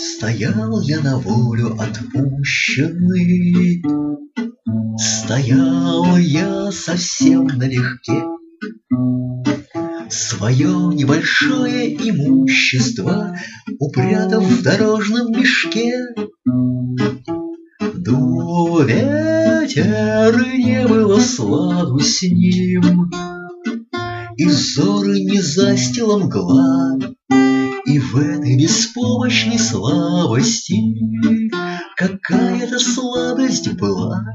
Стоял я на волю отпущенный, стоял я совсем налегке. Свое небольшое имущество упрятав в дорожном мешке. Дул ветер, и не было сладу с ним, и взоры не застила мгла. И в этой беспомощной слабости какая-то сладость была.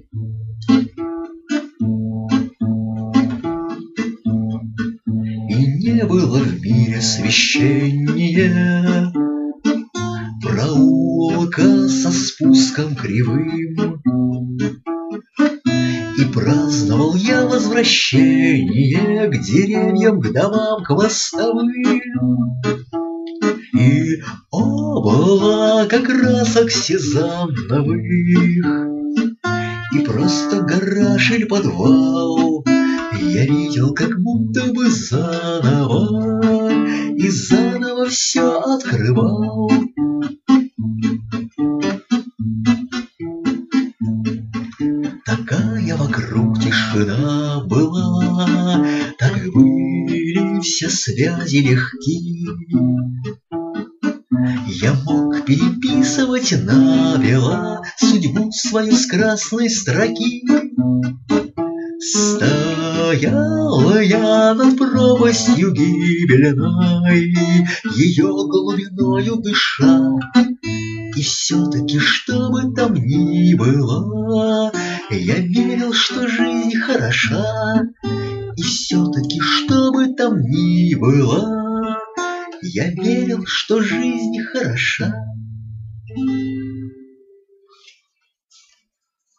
И не было в мире священнее проулка со спуском кривым. И праздновал я возвращение к деревьям, к домам, к мостовым. И облако красок сезанновых, и просто гараж или подвал я видел как будто бы заново, и заново все открывал. Такая вокруг тишина была, так были все связи легки. Я мог переписывать навела судьбу свою с красной строки. Стоял я над пропастью гибельной, ее глубиною дыша. И все-таки, что бы там ни было, я верил, что жизнь хороша. И все-таки, что бы там ни было, я верил, что жизнь хороша.